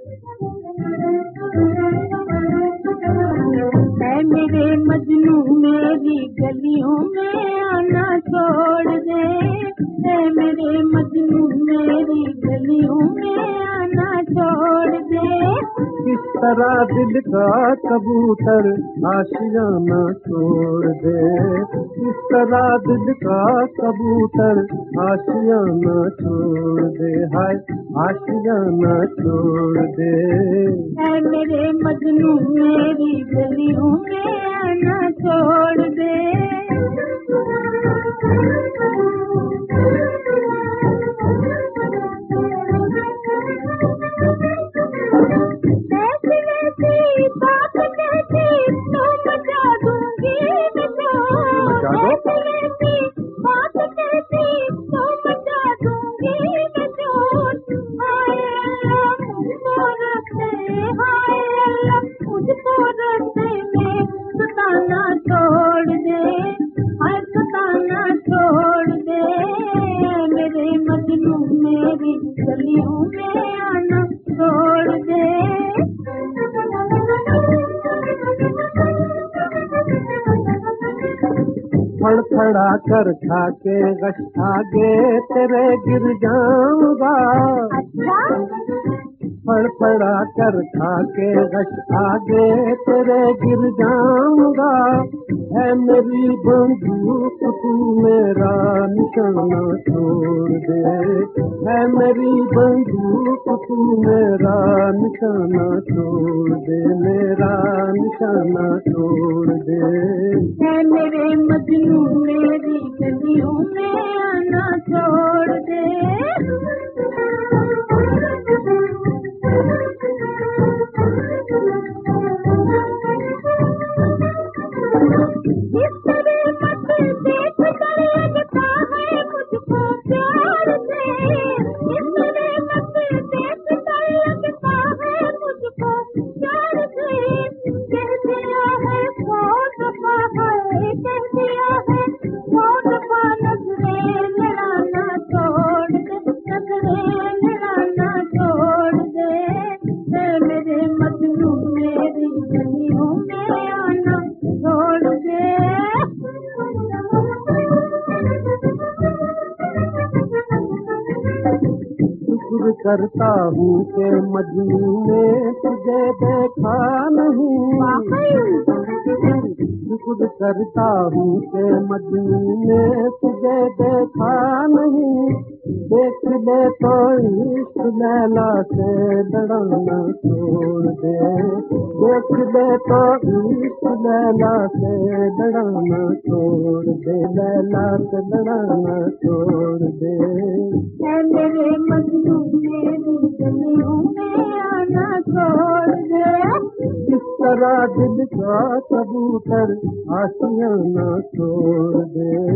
है मेरे मजनू मेरी गलियों में आना छोड़ दे, है मेरे मजनू मेरी गलियों में आना छोड़ दे। किस तरह दिल का कबूतर आशियाना छोड़ दे, किस तरह दिल का कबूतर आशियाना छोड़ दे, हाय आशियाना छोड़ दे। है मेरे मजनू मेरी गलियों में आना छोड़ दे। फड़फड़ा कर खाके गश आगे तेरे गिर जाऊंगा। अच्छा? फड़फड़ा कर खाके गश आगे तेरे गिर जाऊंगा। है मेरी बंदूक तू मेरा निशाना छोड़ दे, है मेरी बंदूक तू मेरा निशाना छोड़ दे, मेरा निशाना छोड़ दे। है मेरे मजनू मेरी गलियों में आना छोड़ दे। इस तरह मत देख कर लगता है मुझको प्यार से, इस तरह मत देख कर लगता है मुझको प्यार से। कह दिया है बहुत दफा है, कह दिया है बहुत दफा नजरें लड़ाना छोड़ दे, नजरें लड़ाना छोड़ दे। है मेरे मजनू मेरी गलियों में आना छोड़ दे। शुक्र करता हूँ कि मजनू ने तुझे देखा नहीं, शुक्र करता हूँ कि मजनू ने तुझे देखा नहीं। देख ले तो इश्क लैला से लड़ाना छोड़ दे, देख ले तो इश्क लैला से लड़ाना छोड़ दे, लैला से लड़ाना छोड़ दे। है मेरे मजनू मेरी गलियों में आना छोड़ दे। किस तरह दिल का कबूतर आशियाना छोड़ दे।